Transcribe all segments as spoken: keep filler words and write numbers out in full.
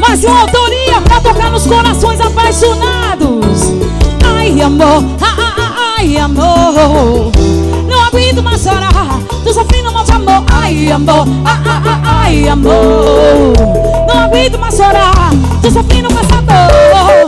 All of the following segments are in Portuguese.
Mais uma autoria pra tocar nos corações apaixonados. Ai, amor, ai, ai, ai, amor, não aguento mais chorar, tô sofrendo mal de amor. Ai, amor, ai, ai, ai, ai, amor, não aguento mais chorar, tô sofrendo com essa dor.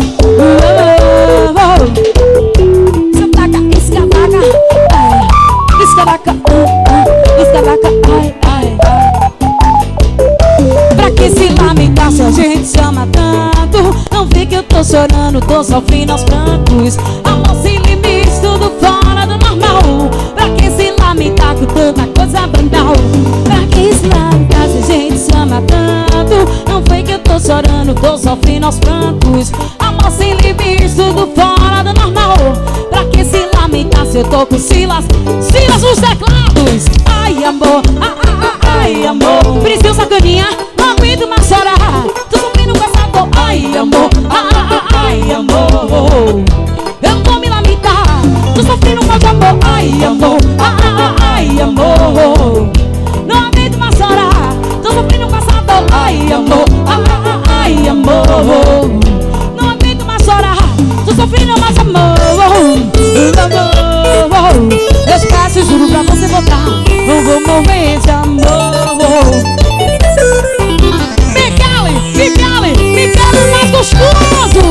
Escadaca, escadaca, ai, escadaca, escadaca, ai, ai, ai. Pra que se lamentar se a gente se ama tanto? Não vê que eu tô chorando, tô sofrendo aos prantos. Amor sem limites, tudo fora do normal. Pra que se lamentar com tanta coisa banal? Pra que se lamentar se a gente se ama tanto? Não vê que eu tô chorando, tô sofrendo aos prantos. Amor sem limites, tudo fora do normal. Pra que se lamentar se eu tô com Silas, Silas nos teclados? Ai, amor, ai, ai, ai, amor, Priscila Sacaninha, não aguento mais chorar, tô sofrendo com essa dor. Ai, amor, ai, ai, ai, amor, eu vou me lamentar, tô sofrendo mal de amor. Ai, amor, ai, ai, ai, amor, não aguento mais chorar, tô sofrendo com essa dor. Ai, amor, ai, ai, ai, amor, não aguento mais chorar, tô sofrendo mais amor. Amor, eu esqueço, juro pra você voltar, não vou morrer de amor. Me cale, me cale, me cale mais gostoso.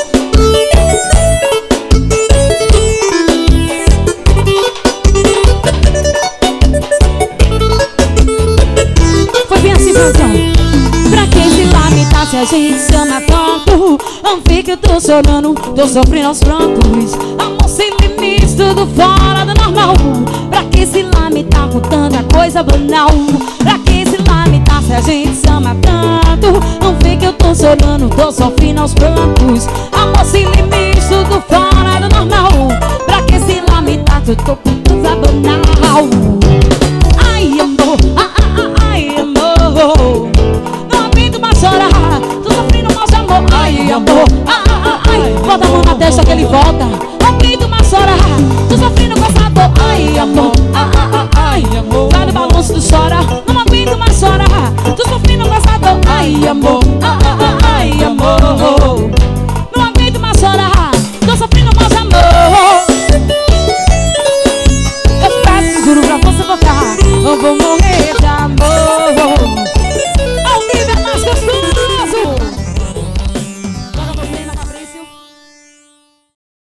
Foi bem assim, Brasil. Pra que se lamentar se a gente se ama tanto? Não vi que eu tô chorando, tô sofrendo aos prantos. Amor sem limites, tudo fora do normal. Pra que se lamentar com tanta coisa banal? Pra que se lamentar se a gente se ama tanto? Não vê que eu tô chorando, tô sofrendo aos prantos. Amor sem limites, tudo fora do normal. Pra que se lamentar se eu tô com coisa banal? Ai, amor, ai, ai, ai, amor, não aguento mais chorar, tô sofrendo mal de amor. Ai, amor, ai, ai, ai, bota a mão na testa que ele volta.